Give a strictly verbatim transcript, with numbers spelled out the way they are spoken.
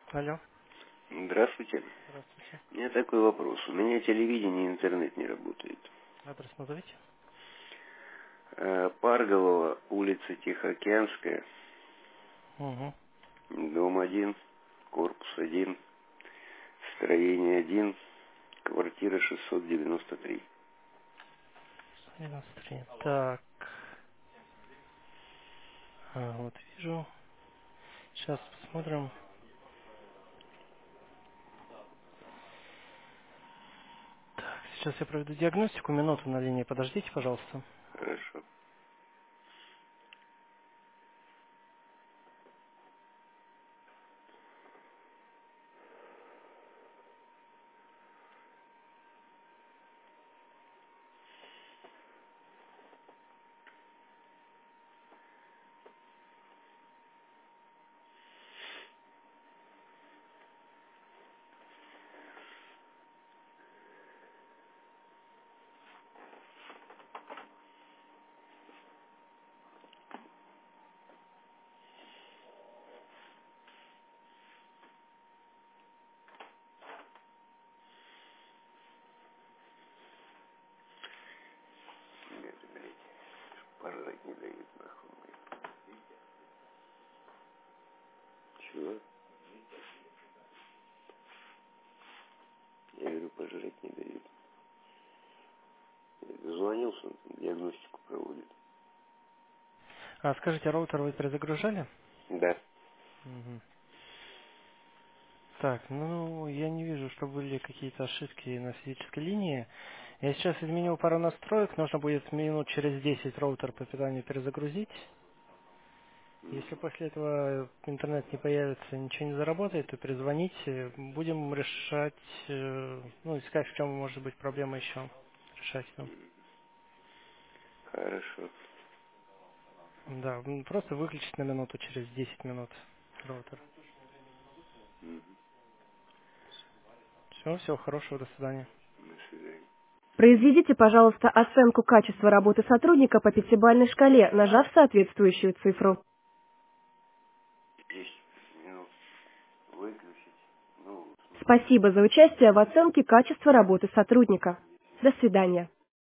Алло, Здравствуйте. здравствуйте. У меня такой вопрос. У меня телевидение и интернет не работает. Адрес назовите. Э, Парголова, улица Тихоокеанская, Угу. дом один, корпус один, строение один, квартира шестьсот девяносто три. девяносто три. Так, а, вот вижу. Сейчас посмотрим. Так, сейчас я проведу диагностику. Минуту на линии. Подождите, пожалуйста. Хорошо. Нет, блядь, пожрать не дают, нахуй. Чего? Я говорю, пожрать не дают. Я дозвонился, он там диагностику проводит. А, скажите, роутер вы перезагружали? Да. Мгм. Так, ну, я не вижу, что были какие-то ошибки на физической линии. Я сейчас изменил пару настроек. Нужно будет минут через десять роутер по питанию перезагрузить. Если после этого интернет не появится, ничего не заработает, то перезвоните. Будем решать, э, ну, искать, в чем может быть проблема еще. Решать ее. Хорошо. Да, м, просто выключить на минуту через десять минут роутер. Мгм. Все, всего хорошего, до свидания. До свидания. Произведите, пожалуйста, оценку качества работы сотрудника по пятибалльной шкале, нажав соответствующую цифру. десять минут выключить. Ну, в смысле. Спасибо за участие в оценке качества работы сотрудника. До свидания.